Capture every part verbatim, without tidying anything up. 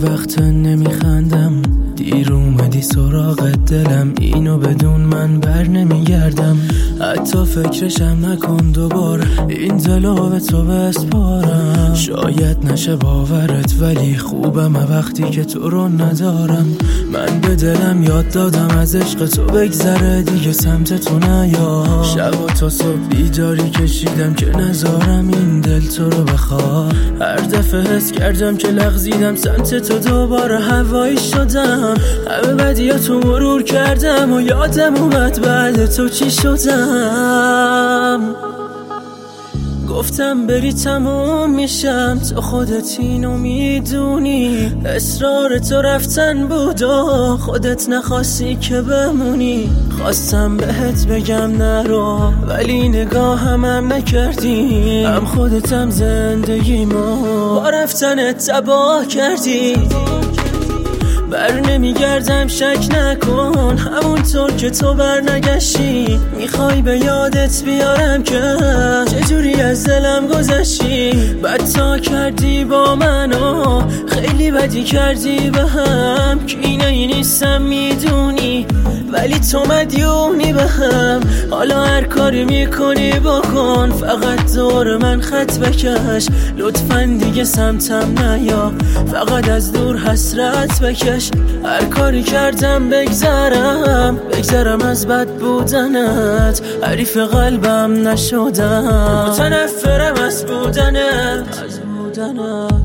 وقت نمیخندم، دیر اومدی سراغ دلم، اینو بدون من بر نمیگردم. حتی فکرشم نکن دوبار، این دلو به تو بسپارم. شاید نشه باورت ولی خوبم وقتی که تو رو ندارم. من به دلم یاد دادم از عشق تو بگذره دیگه سمت تو نیا. شب و تا صبح بیداری کشیدم که نذارم این دل تو رو بخواد. هر دفعه حس کردم که لغزیدم سمت تو دوباره هوایی شدم. همه بدیاتو مرور کردم و یادم اومد بعد تو چی شدم. گفتم بری تموم میشم، تو خودت اینو میدونی. اصرار تو رفتن بود و خودت نخواستی که بمونی. خواستم بهت بگم نرو ولی نگاهم هم نکردی. هم خودتم زندگیمو با رفتنت تباه کردی. بر نمیگردم شک نکن، همونطور که تو بر نگشتی. میخوای به یادت بیارم که چجوری از دلم گذشتی. بدتا کردی با منو، خیلی بدی کردی به هم. که اینایی نیستم میدونی ولی تو مدیونی به هم. حالا هر کاری میکنی بکن، فقط دور من خط بکش. لطفاً دیگه سمتم نیا، فقط از دور حسرت بکش. هر کاری کردم بگذرم بگذرم از بد بودنت. حریف قلبم نشدم، متنفرم از بودنت از بودنت.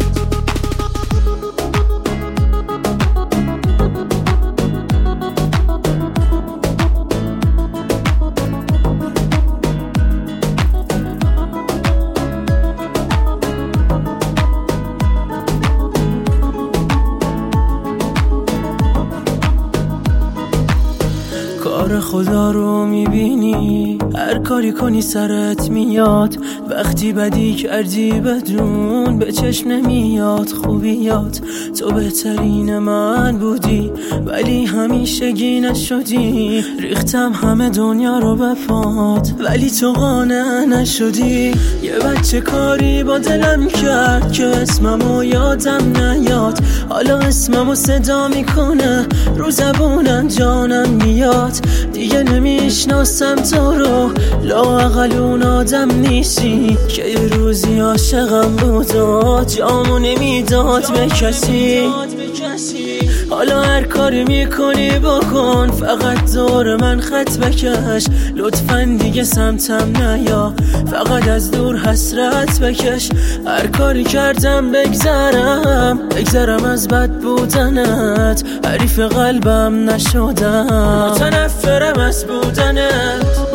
کار خدا رو میبینی، هر کاری کنی سرت میاد. وقتی بدی کردی بدون به چشم نمیاد خوبیات. تو بهترین من بودی ولی همیشگی نشدی. ریختم همه دنیا رو به پات ولی تو قانع نشدی. یه بچه کاری با دلم کرد که اسممو یادم نیاد. حالا اسممو صدا میکنه رو زبونم جانم میاد. دیگه نمیشناسم تو رو، لااقل اون آدم نیستی که یه روزی عاشقم بود و جامو نمیداد به کسی. حالا هر کاری میکنی بکن، فقط دور من خط بکش. لطفاً دیگه سمتم نیا، فقط از دور حسرت بکش. هر کاری کردم بگذرم بگذرم از بد بودنت. حریف قلبم نشدم، متنفرم از بودنت.